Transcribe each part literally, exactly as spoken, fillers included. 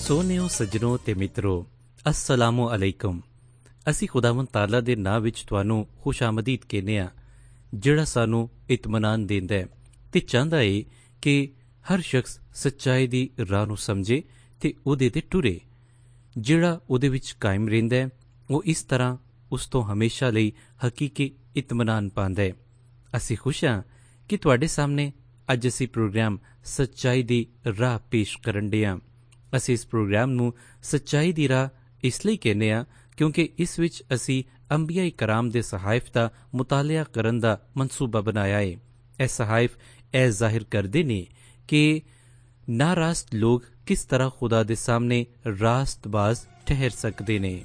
ਸੋਹਣਿਓ ਸੱਜਣੋ ਤੇ ਮਿੱਤਰੋ, अस्सलामु अलैकुम। ਅਸੀਂ ਖੁਦਾਵੰਦ ਤਾਲਾ ਦੇ ਨਾਂ ਵਿੱਚ ਤੁਹਾਨੂੰ ਖੁਸ਼ਾਮਦੀਦ ਕਹਿੰਦੇ ਹਾਂ, ਜਿਹੜਾ ਸਾਨੂੰ ਇਤਮਾਨਾਨ ਦਿੰਦਾ ਹੈ ਅਤੇ ਚਾਹੁੰਦਾ ਏ ਕਿ ਹਰ ਸ਼ਖਸ ਸੱਚਾਈ ਦੀ ਰਾਹ ਨੂੰ ਸਮਝੇ ਅਤੇ ਉਹਦੇ 'ਤੇ ਟੁਰੇ। ਜਿਹੜਾ ਉਹਦੇ ਵਿੱਚ ਕਾਇਮ ਰਹਿੰਦਾ ਹੈ ਉਹ ਇਸ ਤਰ੍ਹਾਂ ਉਸ ਤੋਂ ਹਮੇਸ਼ਾ ਲਈ ਹਕੀਕੀ ਇਤਮਾਨਾਨ ਪਾਉਂਦਾ ਹੈ। ਅਸੀਂ ਖੁਸ਼ ਹਾਂ ਕਿ ਤੁਹਾਡੇ ਸਾਹਮਣੇ ਅੱਜ ਅਸੀਂ ਪ੍ਰੋਗਰਾਮ ਸੱਚਾਈ ਦੀ ਰਾਹ ਪੇਸ਼ ਕਰਨ ਡੇ ਹਾਂ। ਅਸੀਂ ਇਸ ਪ੍ਰੋਗਰਾਮ ਨੂੰ ਸੱਚਾਈ ਦੀ ਰਾਹ ਇਸ ਲਈ ਕਹਿੰਦੇ ਹਾਂ ਕਿਉਂਕਿ ਇਸ ਵਿੱਚ ਅਸੀਂ ਅੰਬੀਆ ਕਰਾਮ ਦੇ ਸਹਾਇਫ ਦਾ ਮੁਤਾਲਿਆ ਕਰਨ ਦਾ ਮਨਸੂਬਾ ਬਣਾਇਆ ਹੈ। ਇਹ ਸਹਾਇਫ ਇਹ ਜ਼ਾਹਿਰ ਕਰਦੇ ਨੇ ਕਿ ਨਾਰਾਸਤ ਲੋਕ ਕਿਸ ਤਰ੍ਹਾਂ ਖੁਦਾ ਦੇ ਸਾਹਮਣੇ ਰਾਸਤਬਾਜ਼ ਠਹਿਰ ਸਕਦੇ ਨੇ।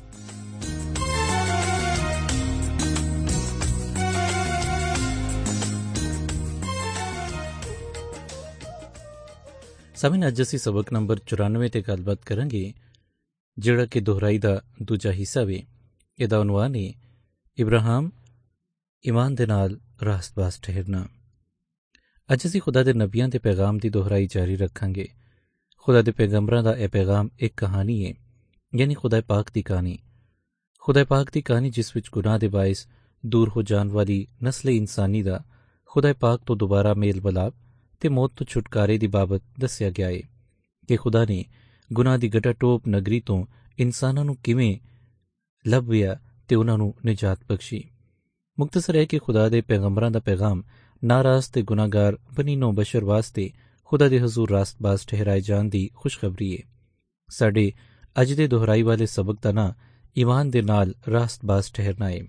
ਸਾਮੀਨ, ਅੱਜ ਅਸੀਂ ਸਬਕ ਨੰਬਰ ਚੁਰਾਨਵੇਂ 'ਤੇ ਗੱਲਬਾਤ ਕਰਾਂਗੇ, ਜਿਹੜਾ ਕਿ ਦੁਹਰਾਈ ਦਾ ਦੂਜਾ ਹਿੱਸਾ ਵੇ। ਇਹਦਾ ਉਨਵਾਨ ਹੈ ਇਬਰਾਹਿਮ ਈਮਾਨ ਦੇ ਨਾਲ ਰਾਸਤਬਾਜ਼ ਠਹਿਰਨਾ। ਅੱਜ ਅਸੀਂ ਖੁਦਾ ਦੇ ਨਬੀਆਂ ਦੇ ਪੈਗਾਮ ਦੀ ਦੁਹਰਾਈ ਜਾਰੀ ਰੱਖਾਂਗੇ। ਖੁਦਾ ਦੇ ਪੈਗੰਬਰਾਂ ਦਾ ਇਹ ਪੈਗਾਮ ਇੱਕ ਕਹਾਣੀ ਹੈ, ਯਾਨੀ ਖੁਦਾ ਪਾਕ ਦੀ ਕਹਾਣੀ। ਖੁਦਾ ਪਾਕ ਦੀ ਕਹਾਣੀ ਜਿਸ ਵਿੱਚ ਗੁਨਾਹ ਦੇ ਬਾਇਸ ਦੂਰ ਹੋ ਜਾਣ ਵਾਲੀ ਨਸਲ ਇਨਸਾਨੀ ਦਾ ਖੁਦਾ ਪਾਕ ਤੋਂ ਦੁਬਾਰਾ ਮੇਲ ਮਿਲਾਪ ਤੇ ਮੌਤ ਤੋਂ ਛੁਟਕਾਰੇ ਦੀ ਬਾਬਤ ਦੱਸਿਆ ਗਿਆ ਹੈ ਕਿ ਖੁਦਾ ਨੇ ਗੁਨਾਹ ਦੀ ਗਟਾ ਟੋਪ ਨਗਰੀ ਤੋਂ ਇਨਸਾਨਾਂ ਨੂੰ ਕਿਵੇਂ ਲੱਭਿਆ ਤੇ ਉਹਨਾਂ ਨੂੰ ਨਿਜਾਤ ਬਖਸ਼ੀ। ਮੁਖਤਸਰ ਹੈ ਕਿ ਖੁਦਾ ਦੇ ਪੈਗੰਬਰਾਂ ਦਾ ਪੈਗਾਮ ਨਾਰਾਜ਼ ਤੇ ਗੁਨਾਹਗਾਰ ਬਨੀ ਨੋ ਬਸ਼ਰ ਵਾਸਤੇ ਖੁਦਾ ਦੇ ਹਜ਼ੂਰ ਰਾਸਤਬਾਜ਼ ਠਹਿਰਾਏ ਜਾਣ ਦੀ ਖੁਸ਼ਖਬਰੀ ਹੈ। ਸਾਡੇ ਅੱਜ ਦੇ ਦੁਹਰਾਈ ਵਾਲੇ ਸਬਕ ਦਾ ਨਾਂ ਈਮਾਨ ਦੇ ਨਾਲ ਰਾਸਤਬਾਜ਼ ਠਹਿਰਨਾ ਹੈ।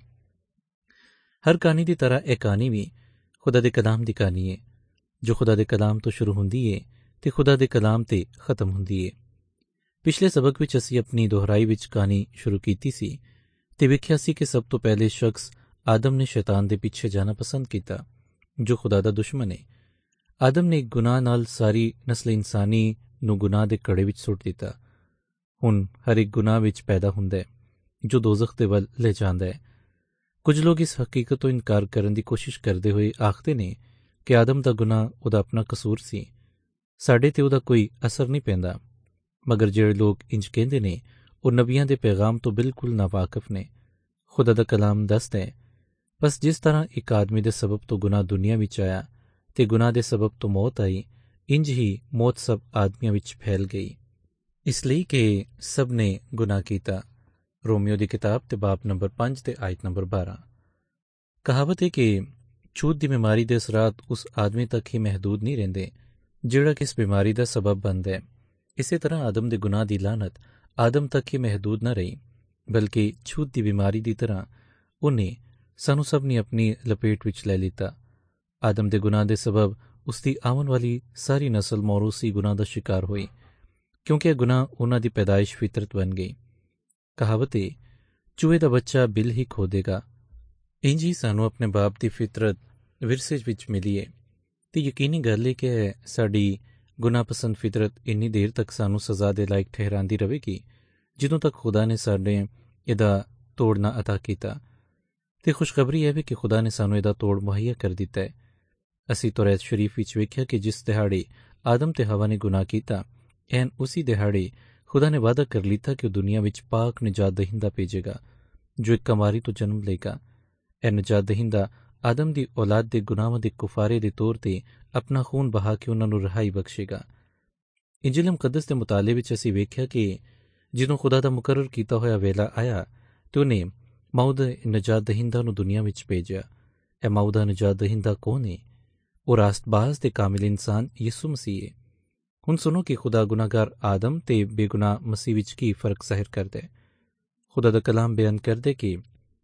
ਹਰ ਕਹਾਣੀ ਦੀ ਤਰ੍ਹਾਂ ਇਹ ਕਹਾਣੀ ਵੀ ਖੁਦਾ ਦੇ ਕਲਾਮ ਦੀ ਕਹਾਣੀ ਹੈ, ਜੋ ਖੁਦਾ ਦੇ ਕਲਾਮ ਤੋਂ ਸ਼ੁਰੂ ਹੁੰਦੀ ਹੈ ਤੇ ਖੁਦਾ ਦੇ ਕਲਾਮ ਤੇ ਖਤਮ ਹੁੰਦੀ ਹੈ। ਪਿਛਲੇ ਸਬਕ ਵਿੱਚ ਅਸੀਂ ਆਪਣੀ ਦੁਹਰਾਈ ਵਿੱਚ ਕਹਾਣੀ ਸ਼ੁਰੂ ਕੀਤੀ ਸੀ ਤੇ ਵੇਖਿਆ ਸੀ ਕਿ ਸਭ ਤੋਂ ਪਹਿਲੇ ਸ਼ਖਸ ਆਦਮ ਨੇ ਸ਼ੈਤਾਨ ਦੇ ਪਿੱਛੇ ਜਾਣਾ ਪਸੰਦ ਕੀਤਾ, ਜੋ ਖੁਦਾ ਦਾ ਦੁਸ਼ਮਣ ਹੈ। ਆਦਮ ਨੇ ਗੁਨਾਹ ਨਾਲ ਸਾਰੀ ਨਸਲ ਇਨਸਾਨੀ ਨੂੰ ਗੁਨਾਹ ਦੇ ਘੜੇ ਵਿੱਚ ਸੁੱਟ ਦਿੱਤਾ। ਹੁਣ ਹਰ ਇੱਕ ਗੁਨਾਹ ਵਿੱਚ ਪੈਦਾ ਹੁੰਦਾ ਹੈ ਜੋ ਦੋਜ਼ਖ ਦੇ ਵੱਲ ਲੈ ਜਾਂਦਾ ਹੈ। ਕੁਝ ਲੋਕ ਇਸ ਹਕੀਕਤ ਤੋਂ ਇਨਕਾਰ ਕਰਨ ਦੀ ਕੋਸ਼ਿਸ਼ ਕਰਦੇ ਹੋਏ ਆਖਦੇ ਨੇ ਕਿ ਆਦਮ ਦਾ ਗੁਨਾਹ ਉਹਦਾ ਆਪਣਾ ਕਸੂਰ ਸੀ, ਸਾਡੇ ਤੇ ਉਹਦਾ ਕੋਈ ਅਸਰ ਨਹੀਂ ਪੈਂਦਾ। ਮਗਰ ਜਿਹੜੇ ਲੋਕ ਇੰਜ ਕਹਿੰਦੇ ਨੇ ਉਹ ਨਬੀਆਂ ਦੇ ਪੈਗਾਮ ਤੋਂ ਬਿਲਕੁਲ ਨਾਵਾਕਿਫ ਨੇ। ਖੁਦਾ ਦਾ ਕਲਾਮ ਦੱਸਦਾ ਹੈ, ਬਸ ਜਿਸ ਤਰ੍ਹਾਂ ਇੱਕ ਆਦਮੀ ਦੇ ਸਬਬ ਤੋਂ ਗੁਨਾਹ ਦੁਨੀਆ ਵਿੱਚ ਆਇਆ ਤੇ ਗੁਨਾਹ ਦੇ ਸਬਬ ਤੋਂ ਮੌਤ ਆਈ, ਇੰਜ ਹੀ ਮੌਤ ਸਭ ਆਦਮੀਆਂ ਵਿੱਚ ਫੈਲ ਗਈ, ਇਸ ਲਈ ਕਿ ਸਭ ਨੇ ਗੁਨਾਹ ਕੀਤਾ। ਰੋਮੀਓ ਦੀ ਕਿਤਾਬ ਤੇ ਬਾਬ ਨੰਬਰ ਪੰਜ ਤੇ ਆਇਤ ਨੰਬਰ ਬਾਰਾਂ। ਕਹਾਵਤ ਹੈ ਕਿ ਛੂਤ ਦੀ ਬਿਮਾਰੀ ਦੇ ਅਸਰਾਤ ਉਸ ਆਦਮੀ ਤੱਕ ਹੀ ਮਹਿਦੂਦ ਨਹੀਂ ਰਹਿੰਦੇ ਜਿਹੜਾ ਕਿ ਇਸ ਬਿਮਾਰੀ ਦਾ ਸਬਬ ਬਣਦਾ ਹੈ। ਇਸੇ ਤਰ੍ਹਾਂ ਆਦਮ ਦੇ ਗੁਨਾਹ ਦੀ ਲਾਨਤ ਆਦਮ ਤੱਕ ਹੀ ਮਹਿਦੂਦ ਨਾ ਰਹੀ, ਬਲਕਿ ਛੂਤ ਦੀ ਬਿਮਾਰੀ ਦੀ ਤਰ੍ਹਾਂ ਉਹਨੇ ਸਾਨੂੰ ਸਭ ਨੇ ਆਪਣੀ ਲਪੇਟ ਵਿੱਚ ਲੈ ਲਿੱਤਾ। ਆਦਮ ਦੇ ਗੁਨਾਹ ਦੇ ਸਬਬ ਉਸ ਦੀ ਆਉਣ ਵਾਲੀ ਸਾਰੀ ਨਸਲ ਮੌਰੂਸੀ ਗੁਨਾਹ ਦਾ ਸ਼ਿਕਾਰ ਹੋਈ, ਕਿਉਂਕਿ ਇਹ ਗੁਨਾਹ ਉਹਨਾਂ ਦੀ ਪੈਦਾਇਸ਼ ਫਿਤਰਤ ਬਣ ਗਈ। ਕਹਾਵਤ ਹੈ, ਚੂਹੇ ਦਾ ਬੱਚਾ ਬਿੱਲ ਹੀ ਖੋਦੇਗਾ। ਇੰਝ ਹੀ ਸਾਨੂੰ ਆਪਣੇ ਬਾਪ ਦੀ ਫਿਤਰਤ ਵਿਰਸੇ ਵਿੱਚ ਮਿਲੀ ਹੈ ਤੇ ਯਕੀਨੀ ਗੱਲ ਹੈ ਕਿ ਸਾਡੀ ਗੁਨਾਹ ਪਸੰਦ ਫਿਤਰਤ ਇੰਨੀ ਦੇਰ ਤੱਕ ਸਾਨੂੰ ਸਜ਼ਾ ਦੇ ਲਾਇਕ ਠਹਿਰਾਂਦੀ ਰਹੇਗੀ ਜਦੋਂ ਤੱਕ ਖੁਦਾ ਨੇ ਸਾਡੇ ਇਹਦਾ ਤੋੜ ਨਾ ਅਤਾ ਕੀਤਾ। ਤੇ ਖੁਸ਼ਖਬਰੀ ਇਹ ਵੀ ਕਿ ਖੁਦਾ ਨੇ ਸਾਨੂੰ ਇਹਦਾ ਤੋੜ ਮੁਹੱਈਆ ਕਰ ਦਿੱਤਾ ਹੈ। ਅਸੀਂ ਤੌਰਾਤ ਸ਼ਰੀਫ ਵਿੱਚ ਵੇਖਿਆ ਕਿ ਜਿਸ ਦਿਹਾੜੇ ਆਦਮ ਤੇ ਹਵਾ ਨੇ ਗੁਨਾਹ ਕੀਤਾ, ਐਨ ਉਸੀ ਦਿਹਾੜੇ ਖੁਦਾ ਨੇ ਵਾਅਦਾ ਕਰ ਲਿੱਤਾ ਕਿ ਉਹ ਦੁਨੀਆ ਵਿੱਚ ਪਾਕ ਨਿਜਾਤ ਦਹਿੰਦਾ ਭੇਜੇਗਾ ਜੋ ਇੱਕ ਕਮਾਰੀ ਤੋਂ ਜਨਮ ਲਏਗਾ। ਇਹ ਨਿਜਾਤ ਦਹਿੰਦਾ ਆਦਮ ਦੀ ਔਲਾਦ ਦੇ ਗੁਨਾਹਾਂ ਦੇ ਕੁਫਾਰੇ ਦੇ ਤੌਰ ਤੇ ਆਪਣਾ ਖੂਨ ਬਹਾ ਕੇ ਉਹਨਾਂ ਨੂੰ ਰਿਹਾਈ ਬਖਸ਼ੇਗਾ। ਇੰਜੀਲ ਮੁਕੱਦਸ ਦੇ ਮੁਤਾਲੇ ਵਿੱਚ ਅਸੀਂ ਵੇਖਿਆ ਕਿ ਜਦੋਂ ਖੁਦਾ ਦਾ ਮੁਕਰਰ ਕੀਤਾ ਹੋਇਆ ਵੇਲਾ ਆਇਆ ਤੇ ਉਹਨੇ ਮਊਦ ਨਿਜਾਤ ਦਹਿੰਦਾ ਨੂੰ ਦੁਨੀਆ ਵਿੱਚ ਭੇਜਿਆ। ਇਹ ਮਊਦਾ ਨਿਜਾਤ ਦਹਿੰਦਾ ਕੌਣ ਹੈ? ਉਹ ਰਾਸਤਬਾਜ਼ ਤੇ ਕਾਮਿਲ ਇਨਸਾਨ ਯਿਸੂ ਮਸੀਹ ਹੈ। ਹੁਣ ਸੁਣੋ ਕਿ ਖੁਦਾ ਗੁਨਾਹਗਾਰ ਆਦਮ ਤੇ ਬੇਗੁਨਾਹ ਮਸੀਹ ਵਿੱਚ ਕੀ ਫਰਕ ਜ਼ਾਹਿਰ ਕਰਦਾ ਹੈ। ਖੁਦਾ ਦਾ ਕਲਾਮ ਬਿਆਨ ਕਰਦੇ ਕਿ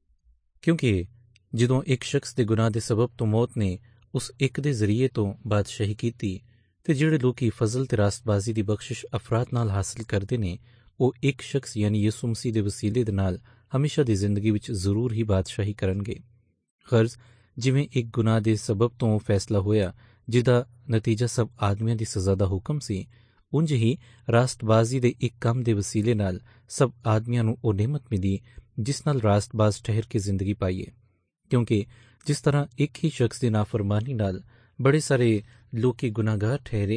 ਕਿਉਂਕਿ ਜਦੋਂ ਇੱਕ ਸ਼ਖਸ ਦੇ ਗੁਨਾਹ ਦੇ ਸਬਬ ਤੋਂ ਮੌਤ ਨੇ ਉਸ ਇੱਕ ਦੇ ਜ਼ਰੀਏ ਤੋਂ ਬਾਦਸ਼ਾਹੀ ਕੀਤੀ ਤੇ ਜਿਹੜੇ ਲੋਕੀ ਫਜ਼ਲ ਤੇ ਰਾਸਤਬਾਜ਼ੀ ਦੀ ਬਖਸ਼ਿਸ਼ ਅਫਰਾਦ ਨਾਲ ਹਾਸਿਲ ਕਰਦੇ ਨੇ, ਉਹ ਇੱਕ ਸ਼ਖਸ ਯਾਨੀ ਯਿਸੂ ਮਸੀਹ ਦੇ ਵਸੀਲੇ ਦੇ ਨਾਲ ਹਮੇਸ਼ਾ ਦੀ ਜ਼ਿੰਦਗੀ ਵਿੱਚ ਜ਼ਰੂਰ ਹੀ ਬਾਦਸ਼ਾਹੀ ਕਰਨਗੇ। ਗਰਜ਼ ਜਿਵੇਂ ਇੱਕ ਗੁਨਾਹ ਦੇ ਸਬਬ ਤੋਂ ਫੈਸਲਾ ਹੋਇਆ ਜਿਹਦਾ ਨਤੀਜਾ ਸਭ ਆਦਮੀਆਂ ਦੀ ਸਜ਼ਾ ਦਾ ਹੁਕਮ ਸੀ, ਉਂਝ ਹੀ ਰਾਸਤਬਾਜ਼ੀ ਦੇ ਇੱਕ ਕੰਮ ਦੇ ਵਸੀਲੇ ਨਾਲ ਸਭ ਆਦਮੀਆਂ ਨੂੰ ਉਹ ਨਿਮਤ ਮਿਲੀ ਜਿਸ ਨਾਲ ਰਾਸਤਬਾਜ਼ ਠਹਿਰ ਕੇ ਜ਼ਿੰਦਗੀ ਪਾਈਏ। ਕਿਉਂਕਿ ਜਿਸ ਤਰ੍ਹਾਂ ਇੱਕ ਹੀ ਸ਼ਖਸ ਦੀ ਨਾਫਰਮਾਨੀ ਨਾਲ ਬੜੇ ਸਾਰੇ ਲੋਕੀ ਗੁਨਾਹਗਾਰ ਠਹਿਰੇ,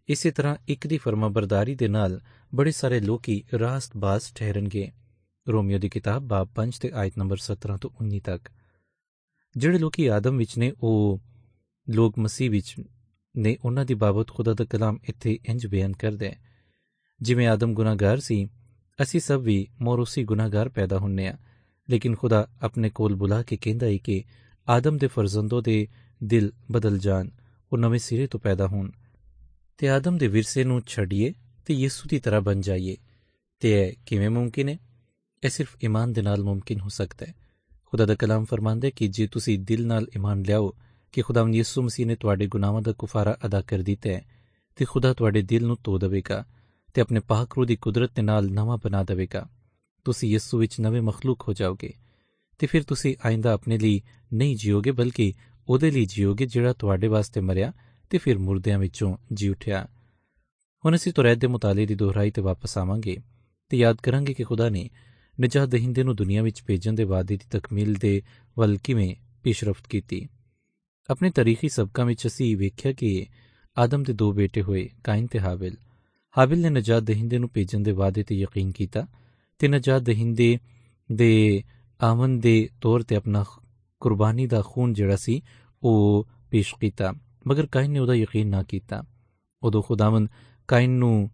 ਇਸੇ ਤਰ੍ਹਾਂ ਇੱਕ ਦੀ ਫਰਮਾਬਰਦਾਰੀ ਦੇ ਨਾਲ ਬੜੇ ਸਾਰੇ ਲੋਕੀ ਰਾਸਤਬਾਜ਼ ਠਹਿਰਨਗੇ। ਰੋਮੀਓ ਦੀ ਕਿਤਾਬ ਬਾਬ ਪੰਜ ਤੇ ਆਇਤ ਨੰਬਰ ਸਤਾਰਾਂ ਤੋਂ ਉੱਨੀ ਤੱਕ। ਜਿਹੜੇ ਲੋਕੀ ਆਦਮ ਵਿੱਚ ਨੇ ਉਹ ਲੋਕ ਮਸੀਹ ਵਿੱਚ ਨੇ, ਉਹਨਾਂ ਦੀ ਬਾਬਤ ਖੁਦਾ ਦਾ ਕਲਾਮ ਇੱਥੇ ਇੰਜ ਬਿਆਨ ਕਰਦਾ ਹੈ, ਜਿਵੇਂ ਆਦਮ ਗੁਨਾਹਗਾਰ ਸੀ, ਅਸੀਂ ਸਭ ਵੀ ਮੌਰੂਸੀ ਗੁਨਾਹਗਾਰ ਪੈਦਾ ਹੁੰਨੇ ਆ, ਲੇਕਿਨ ਖੁਦਾ ਆਪਣੇ ਕੋਲ ਬੁਲਾ ਕੇ ਕਹਿੰਦਾ ਹੈ ਕਿ ਆਦਮ ਦੇ ਫਰਜ਼ੰਦੋ ਦੇ ਦਿਲ ਬਦਲ ਜਾਣ, ਉਹ ਨਵੇਂ ਸਿਰੇ ਤੋਂ ਪੈਦਾ ਹੋਣ ਤੇ ਆਦਮ ਦੇ ਵਿਰਸੇ ਨੂੰ ਛੱਡੀਏ ਤੇ ਯਿਸੂ ਦੀ ਤਰ੍ਹਾਂ ਬਣ ਜਾਈਏ। ਤੇ ਇਹ ਕਿਵੇਂ ਮੁਮਕਿਨ ਹੈ? ਇਹ ਸਿਰਫ ਈਮਾਨ ਦੇ ਨਾਲ ਮੁਮਕਿਨ ਹੋ ਸਕਦਾ ਹੈ। ਖੁਦਾ ਦਾ ਕਲਾਮ ਫਰਮਾਂਦਾ ਹੈ ਕਿ ਜੇ ਤੁਸੀਂ ਦਿਲ ਨਾਲ ਈਮਾਨ ਲਿਆਓ ਕਿ ਖੁਦਾਵੰਦ ਯਿਸੂ ਮਸੀਹ ਨੇ ਤੁਹਾਡੇ ਗੁਨਾਹਾਂ ਦਾ ਕੁਫਾਰਾ ਅਦਾ ਕਰ ਦਿੱਤਾ ਹੈ ਤੇ ਖੁਦਾ ਤੁਹਾਡੇ ਦਿਲ ਨੂੰ ਧੋ ਦੇਵੇਗਾ ਤੇ ਆਪਣੇ ਪਾਕ ਰੂਹ ਦੀ ਕੁਦਰਤ ਦੇ ਨਾਲ ਨਵਾਂ ਬਣਾ ਦੇਵੇਗਾ। ਤੁਸੀਂ ਯਿਸੂ ਵਿੱਚ ਨਵੇਂ ਮਖਲੂਕ ਹੋ ਜਾਓਗੇ ਤੇ ਫਿਰ ਤੁਸੀਂ ਆਇੰਦਾ ਆਪਣੇ ਲਈ ਨਹੀਂ ਜੀਓਗੇ, ਬਲਕਿ ਉਹਦੇ ਲਈ ਜੀਓਗੇ ਜਿਹੜਾ ਤੁਹਾਡੇ ਵਾਸਤੇ ਮਰਿਆ ਤੇ ਫਿਰ ਮੁਰਦਿਆਂ ਵਿੱਚੋਂ ਜੀ ਉੱਠਿਆ। ਹੁਣ ਅਸੀਂ ਤੁਰੈਤ ਦੇ ਮੁਤਾਲੇ ਦੀ ਦੁਹਰਾਈ ਤੇ ਵਾਪਸ ਆਵਾਂਗੇ ਤੇ ਯਾਦ ਕਰਾਂਗੇ ਕਿ ਖੁਦਾ ਨੇ ਨਜਾਤ ਦਹਿੰਦੇ ਨੂੰ ਦੁਨੀਆ ਵਿੱਚ ਭੇਜਣ ਦੇ ਵਾਅਦੇ ਦੀ ਤਕਮੀਲ ਦੇ ਵੱਲ ਕਿਵੇਂ ਪੇਸ਼ਰਫਤ ਕੀਤੀ। ਆਪਣੇ ਤਾਰੀਖੀ ਸਬਕਾਂ ਵਿੱਚ ਅਸੀਂ ਵੇਖਿਆ ਕਿ ਆਦਮ ਦੇ ਦੋ ਬੇਟੇ ਹੋਏ, ਕਾਇਨ ਤੇ ਹਾਬਿਲ। ਹਾਬਿਲ ਨੇ ਨਜਾਤ ਦਹਿੰਦੇ ਨੂੰ ਭੇਜਣ ਦੇ ਵਾਅਦੇ ਤੇ ਯਕੀਨ ਕੀਤਾ ਤੇ ਨਜਾਤ ਦਹਿੰਦੇ ਦੇ ਆਮਨ ਦੇ ਤੌਰ ਤੇ ਆਪਣਾ ਕੁਰਬਾਨੀ ਦਾ ਖੂਨ ਜਿਹੜਾ ਸੀ ਉਹ ਪੇਸ਼ ਕੀਤਾ, ਮਗਰ ਕਾਇਨ ਨੇ ਉਹਦਾ ਯਕੀਨ ਨਾ ਕੀਤਾ। ਉਦੋਂ ਖੁਦਾਵੰਦ ਕਾਇਨ ਨੂੰ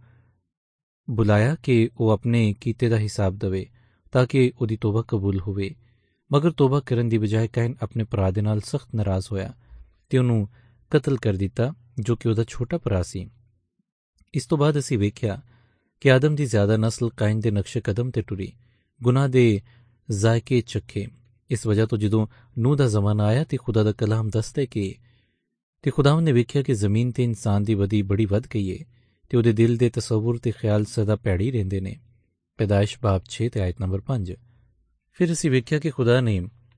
ਬੁਲਾਇਆ ਕਿ ਉਹ ਆਪਣੇ ਕੀਤੇ ਦਾ ਹਿਸਾਬ ਦੇਵੇ ਤਾਂ ਕਿ ਉਹਦੀ ਤੋਬਾ ਕਬੂਲ ਹੋਵੇ, ਮਗਰ ਤੋਬਾ ਕਰਨ ਦੀ ਬਜਾਏ ਕਾਇਨ ਆਪਣੇ ਭਰਾ ਦੇ ਨਾਲ ਸਖਤ ਨਾਰਾਜ਼ ਹੋਇਆ ਤੇ ਉਹਨੂੰ ਕਤਲ ਕਰ ਦਿੱਤਾ, ਜੋ ਕਿ ਉਹਦਾ ਛੋਟਾ ਭਰਾ ਸੀ। ਇਸ ਤੋਂ ਬਾਅਦ ਅਸੀਂ ਵੇਖਿਆ ਕਿ ਆਦਮ ਦੀ ਜ਼ਿਆਦਾ ਨਸਲ ਕਾਇਨ ਦੇ ਨਕਸ਼ੇ ਕਦਮ ਤੇ ਟੁਰੀ, ਗੁਨਾਹ ਦੇ ਜ਼ਾਇਕੇ ਚੱਖੇ। ਇਸ ਵਜ੍ਹਾ ਤੋਂ ਜਦੋਂ ਨੂਹ ਦਾ ਜ਼ਮਾਨਾ ਆਇਆ ਤੇ ਖੁਦਾ ਦਾ ਕਲਾਮ ਦੱਸਦਾ ਕਿ ਤੇ ਖੁਦਾਵੰਦ ਨੇ ਵੇਖਿਆ ਕਿ ਜ਼ਮੀਨ ਤੇ ਇਨਸਾਨ ਦੀ ਬਦੀ ਬੜੀ ਵੱਧ ਗਈ ਏ ਤੇ ਉਹਦੇ ਦਿਲ ਦੇ ਤਸਵੁਰ ਤੇ ਖਿਆਲ ਸਦਾ ਭੈੜੇ ਰਹਿੰਦੇ ਨੇ। ਪੈਦਾਇਸ਼ ਬਾਬ ਛੇ ਤੇ ਆਇਤ ਨੰਬਰ ਪੰਜ। ਫਿਰ ਅਸੀਂ ਵੇਖਿਆ ਕਿ ਖੁਦਾ ਨੇ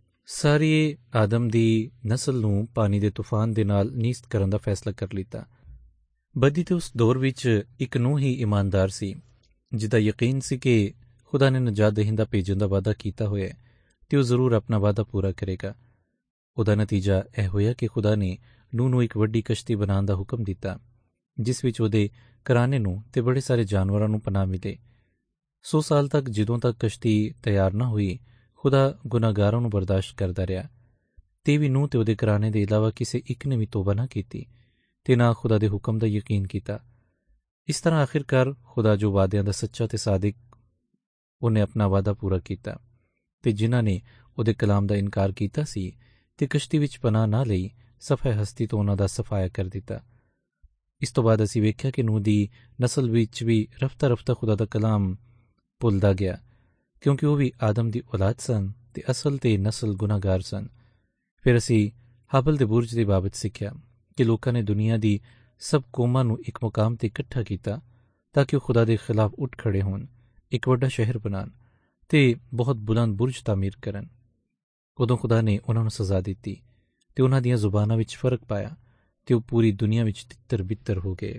ਸਾਰੀ ਆਦਮ ਦੀ ਨਸਲ ਨੂੰ ਪਾਣੀ ਦੇ ਤੂਫਾਨ ਦੇ ਨਾਲ ਨੀਸਤ ਕਰਨ ਦਾ ਫੈਸਲਾ ਕਰ ਲਿੱਤਾ। ਬਦੀ ਤੇ ਉਸ ਦੌਰ ਵਿੱਚ ਇੱਕ ਨੂਹ ਹੀ ਇਮਾਨਦਾਰ ਸੀ, ਜਿਹਦਾ ਯਕੀਨ ਸੀ ਕਿ ਖੁਦਾ ਨੇ ਨਜਾਤ ਦਹਿੰਦਾ ਭੇਜਣ ਦਾ ਵਾਅਦਾ ਕੀਤਾ ਹੋਇਆ ਤੇ ਉਹ ਜ਼ਰੂਰ ਆਪਣਾ ਵਾਅਦਾ ਪੂਰਾ ਕਰੇਗਾ। ਉਹਦਾ ਨਤੀਜਾ ਇਹ ਹੋਇਆ ਕਿ ਖੁਦਾ ਨੇ ਨੂਹ ਨੂੰ ਇੱਕ ਵੱਡੀ ਕਸ਼ਤੀ ਬਣਾਉਣ ਦਾ ਹੁਕਮ ਦਿੱਤਾ, ਜਿਸ ਵਿੱਚ ਉਹਦੇ ਘਰਾਣੇ ਨੂੰ ਤੇ ਬੜੇ ਸਾਰੇ ਜਾਨਵਰਾਂ ਨੂੰ ਪਨਾਹ ਮਿਲੇ। ਸੌ ਸਾਲ ਤੱਕ ਜਦੋਂ ਤੱਕ ਕਸ਼ਤੀ ਤਿਆਰ ਨਾ ਹੋਈ, ਖੁਦਾ ਗੁਨਾਹਗਾਰਾਂ ਨੂੰ ਬਰਦਾਸ਼ਤ ਕਰਦਾ ਰਿਹਾ ਤੇ ਵੀ ਨੂਹ ਤੇ ਉਹਦੇ ਘਰਾਣੇ ਦੇ ਇਲਾਵਾ ਕਿਸੇ ਇੱਕ ਨੇ ਵੀ ਤੋਬਾ ਨਾ ਕੀਤੀ ਤੇ ਨਾ ਖੁਦਾ ਦੇ ਹੁਕਮ ਦਾ ਯਕੀਨ ਕੀਤਾ। ਇਸ ਤਰ੍ਹਾਂ ਆਖਿਰਕਾਰ ਖੁਦਾ ਜੋ ਵਾਅਦਿਆਂ ਦਾ ਸੱਚਾ ਤੇ ਸਾਦਿਕ, ਉਹਨੇ ਆਪਣਾ ਵਾਅਦਾ ਪੂਰਾ ਕੀਤਾ ਤੇ ਜਿਨ੍ਹਾਂ ਨੇ ਉਹਦੇ ਕਲਾਮ ਦਾ ਇਨਕਾਰ ਕੀਤਾ ਸੀ ਤੇ ਕਸ਼ਤੀ ਵਿੱਚ ਪਨਾਹ ਨਾ ਲਈ, ਸਫੇ ਹਸਤੀ ਤੋਂ ਉਹਨਾਂ ਦਾ ਸਫਾਇਆ ਕਰ ਦਿੱਤਾ। ਇਸ ਤੋਂ ਬਾਅਦ ਅਸੀਂ ਵੇਖਿਆ ਕਿ ਨੂਹ ਦੀ ਨਸਲ ਵਿੱਚ ਵੀ ਰਫਤਾ ਰਫਤਾ ਖੁਦਾ ਦਾ ਕਲਾਮ ਭੁੱਲਦਾ ਗਿਆ, ਕਿਉਂਕਿ ਉਹ ਵੀ ਆਦਮ ਦੀ ਔਲਾਦ ਸਨ ਤੇ ਅਸਲ ਤੇ ਨਸਲ ਗੁਨਾਹਗਾਰ ਸਨ। ਫਿਰ ਅਸੀਂ ਹਾਬਲ ਦੇ ਬੁਰਜ ਦੀ ਬਾਬਤ ਸਿੱਖਿਆ ਕਿ ਲੋਕਾਂ ਨੇ ਦੁਨੀਆ ਦੀ ਸਭ ਕੌਮਾਂ ਨੂੰ ਇੱਕ ਮੁਕਾਮ ਤੇ ਇਕੱਠਾ ਕੀਤਾ ਤਾਂ ਕਿ ਉਹ ਖੁਦਾ ਦੇ ਖਿਲਾਫ ਉੱਠ ਖੜੇ ਹੋਣ, ਇੱਕ ਵੱਡਾ ਸ਼ਹਿਰ ਬਣਾਉਣ ਤੇ ਬਹੁਤ ਬੁਲੰਦ ਬੁਰਜ ਤਾਮੀਰ ਕਰਨ। ਉਦੋਂ ਖੁਦਾ ਨੇ ਉਹਨਾਂ ਨੂੰ ਸਜ਼ਾ ਦਿੱਤੀ ਤੇ ਉਹਨਾਂ ਦੀਆਂ ਜ਼ੁਬਾਨਾਂ ਵਿੱਚ ਫਰਕ ਪਾਇਆ ਤੇ ਉਹ ਪੂਰੀ ਦੁਨੀਆ ਵਿੱਚ ਤਿੱਤਰ ਬਿੱਤਰ ਹੋ ਗਏ।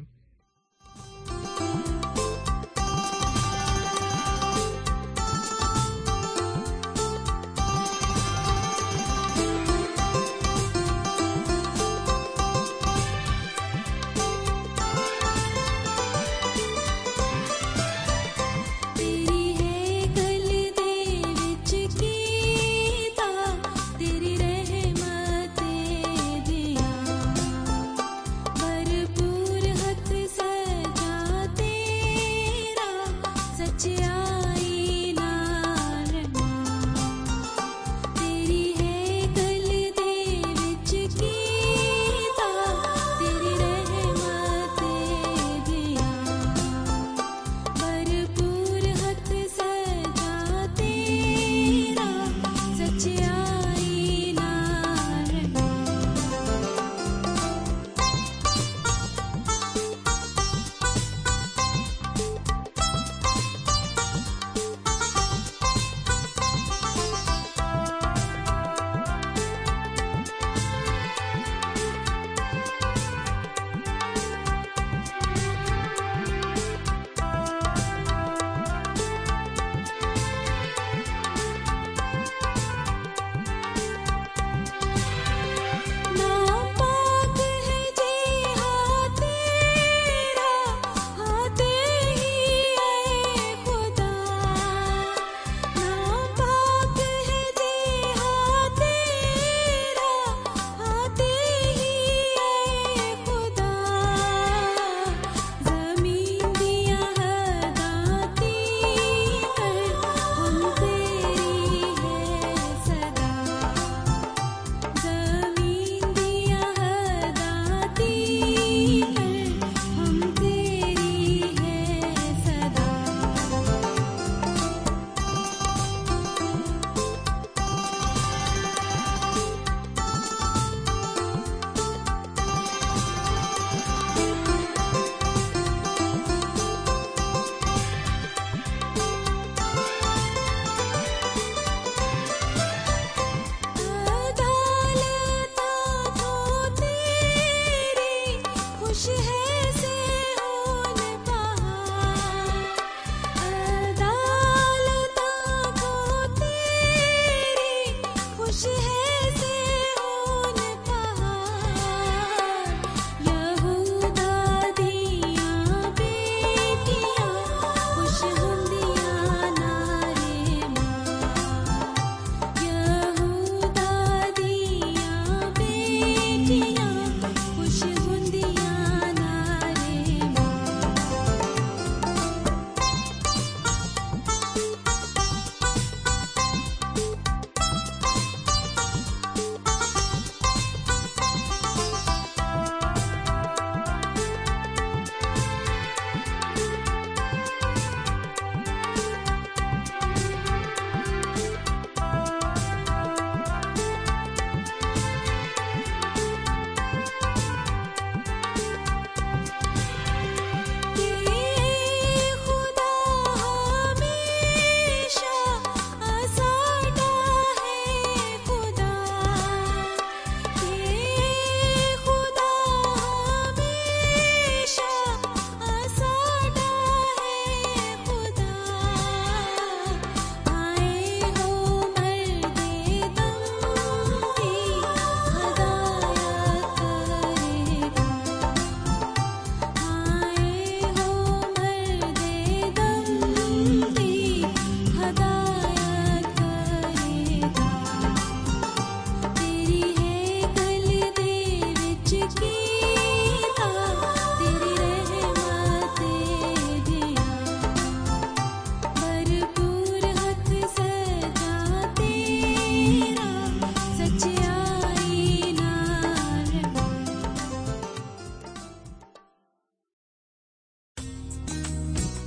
भरपूर हथ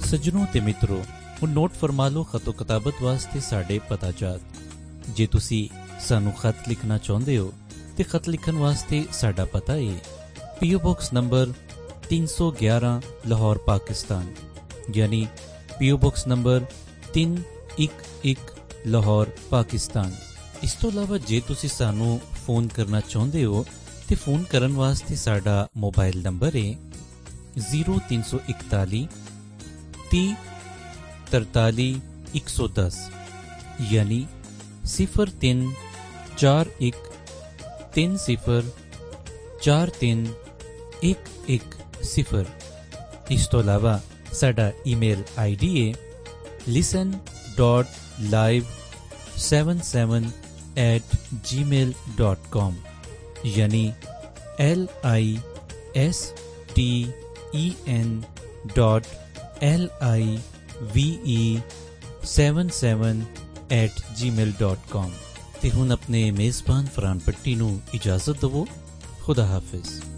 ਸੱਜਣੋ ਤੇ ਮਿੱਤਰੋ, ਹੁਣ ਨੋਟ ਫਰਮਾ ਲਓ ਖਤੋ ਕਿਤਾਬਤ ਵਾਸਤੇ ਸਾਡੇ ਪਤਾ ਜਾਤ। ਜੇ ਤੁਸੀਂ ਸਾਨੂੰ ਖਤ ਲਿਖਣਾ ਚਾਹੁੰਦੇ ਹੋ ਤੇ ਖਤ ਲਿਖਣ ਵਾਸਤੇ ਸਾਡਾ ਪਤਾ ਹੈ ਪੀਓ ਬਾਕਸ ਨੰਬਰ ਤਿੰਨ ਸੌ ਗਿਆਰਾਂ ਲਾਹੌਰ ਪਾਕਿਸਤਾਨ, ਯਾਨੀ ਪੀਓ ਬਾਕਸ ਨੰਬਰ ਤਿੰਨ ਇੱਕ ਇੱਕ ਲਾਹੌਰ ਪਾਕਿਸਤਾਨ। ਇਸ ਤੋਂ ਇਲਾਵਾ ਜੇ ਤੁਸੀਂ ਸਾਨੂੰ ਫੋਨ ਕਰਨਾ ਚਾਹੁੰਦੇ ਹੋ ਤੇ ਫੋਨ ਕਰਨ ਵਾਸਤੇ ਸਾਡਾ ਮੋਬਾਈਲ ਨੰਬਰ ਹੈ ਜ਼ੀਰੋ ਤਿੰਨ ਸੌ ਇਕਤਾਲੀ ਤੀਹ ਤਰਤਾਲੀ ਇੱਕ ਸੌ ਦਸ, ਯਾਨੀ ਸਿਫਰ ਤਿੰਨ ਚਾਰ ਇੱਕ ਤਿੰਨ ਸਿਫਰ ਚਾਰ ਤਿੰਨ ਇੱਕ ਇੱਕ ਸਿਫਰ। ਇਸ ਤੋਂ ਇਲਾਵਾ ਸਾਡਾ ਈਮੇਲ ਆਈ ਡੀ ਹੈ listen dot live seven seven at G mail dot com, ਯਾਨੀ L I S T E N dot L I V E seven seven at G mail dot ਕਾਮ। ਤੇ ਹੁਣ ਆਪਣੇ ਮੇਜ਼ਬਾਨ ਫਰਹਾਨ ਪੱਟੀ ਨੂੰ ਇਜਾਜ਼ਤ ਦਵੋ। ਖੁਦਾ ਹਾਫਿਜ਼।